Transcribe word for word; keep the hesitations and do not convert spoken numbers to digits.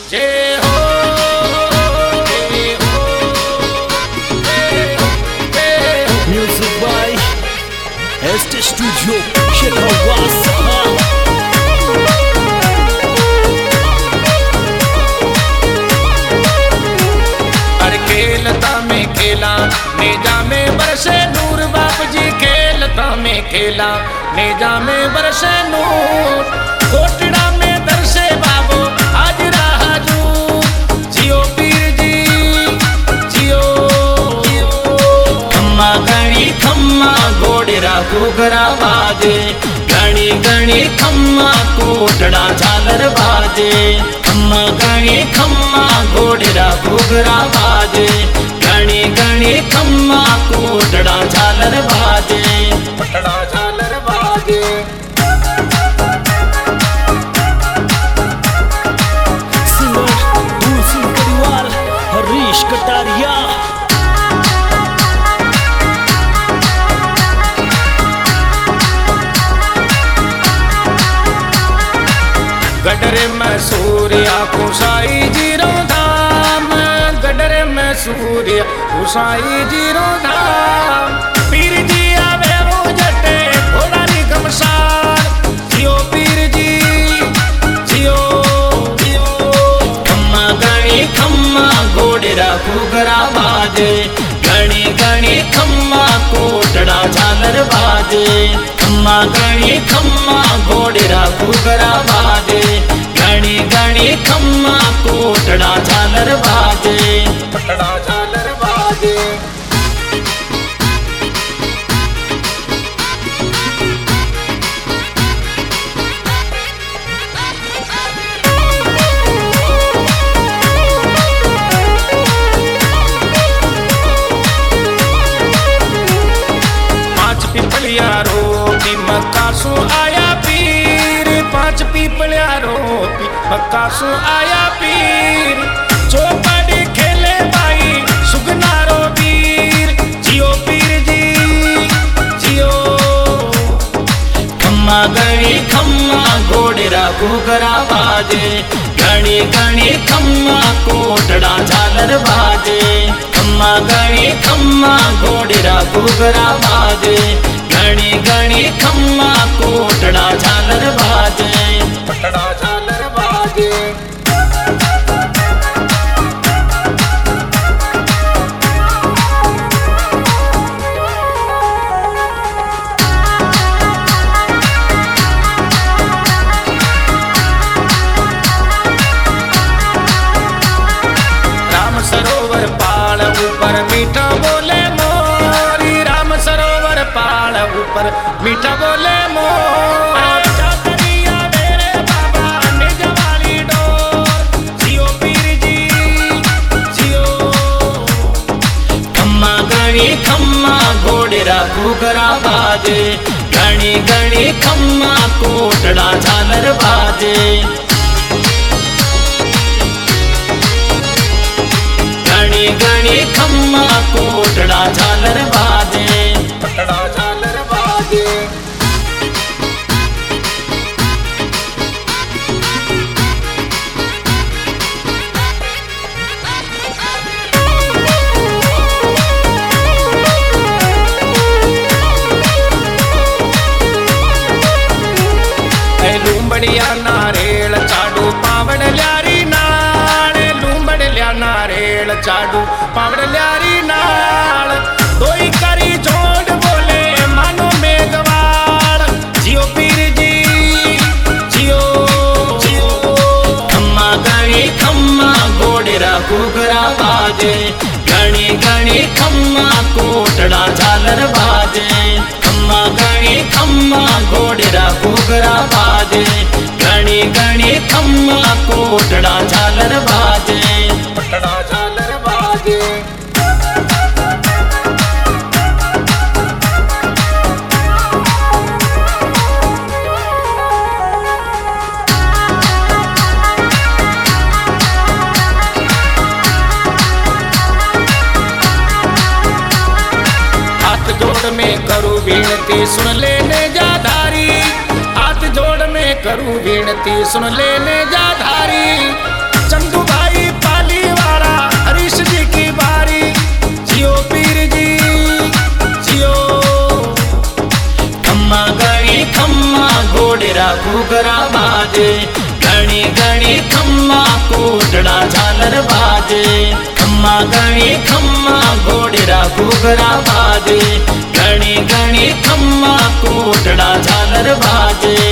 जय हो Music by S T Studio Shekhawasa। अरे खेलता में खेला नेजा में बरसे नूर बाप जी, खेलता में खेला नेजा में बरसे नूर, कोटड़ा में दरसे बाबो हाजरा हाजूर, जियो पीर जी जियो। खम्मा गणी खम्मा घोड़ेरा घूघरा बाजे, गणी गणी खम्मा कोटड़ा झालर बाजे। खम्मा गणी खम्मा घोड़ेरा घूघरा बाजे, गणी गणी खम्मा कोटड़ा झालर बाजे। पटड़ा झालर बाजे। सिंगर दूर सिंह परिवार हरीश कटारिया। गडरे में सूर्या कुसाई जीरो धाम, गडरे में सूर्या कुसाई जीरो धाम, पीर जी आवे वो जटे भोलारी गमसार, जियो पीर जी जियो जियो। खम्मा गणी खम्मा घोड़ेरा घूघरा बाजे, गणी गणी खम्मा कोटड़ा झालर बाजे। खम्मा गणी खम्मा घोड़ेरा घूघरा बाजे, गणी गणी खम्मा कोटड़ा झालर बाजे। पटड़ा झालर बाजे। पांच पिपलिया रोपी मक्का सु आया पीर, पांच पिपलिया रोपी मक्का सु आया पीर, चौपड़ी खेले भाई सुगनारो वीर, जियो पीर जी जियो। खम्मा गणी खम्मा घोड़ेरा घूघरा बाजे, गणी गणी खम्मा कोटड़ा झालर बाजे। खम्मा गणी खम्मा घोड़ेरा घूघरा बाजे, गणी गणी खम्मा कोटड़ा झालर बाजे। पटड़ा झालर बाजे। राम सरोवर पाल ऊपर मीठा बोले मोरी, राम सरोवर पाल ऊपर मीठा बोले मोर, चाकरिया मेरे बाबा निज वाली डोर, जियो पीर जी जियो। खम्मा गणी खम्मा घोड़ेरा घूघरा बाजे, गणी गणी खम्मा कोटड़ा झालर बाजे। गणी गणी खम्मा कोटड़ा झालर बाजे। पटड़ा झालर बाजे। लूंबड़िया नारेल चाडू पावड़ ल्यारी नाल, लूंबड़ लिया नारेल चाडू पावड़ ल्यारी नाल, दोई करी जोड़ बोले मानो मेघवाड़, जियो पीर जी जियो जियो। खम्मा गणी खम्मा घोड़ेरा घूघरा बाजे, गणी गणी खम्मा कोटड़ा झालर बाजे। खम्मा गणी खम्मा घोड़ेरा घूघरा बाजे, गणी गणी खम्मा कोटड़ा झालर बाजे। पटड़ा झालर बाजे। हाथ जोड़ में करूँ विनती सुन लेने जा धारी, हाथ जोड़ में करूँ विनती सुन लेने जा धारी, चंदू घोड़ेरा घूघरा बाजे घणी घणी खम्मा कोटड़ा झालर बाजे खम्मा घणी खम्मा घोड़ेरा घूघरा बाजे घणी घणी खम्मा कोटड़ा झालर बाजे।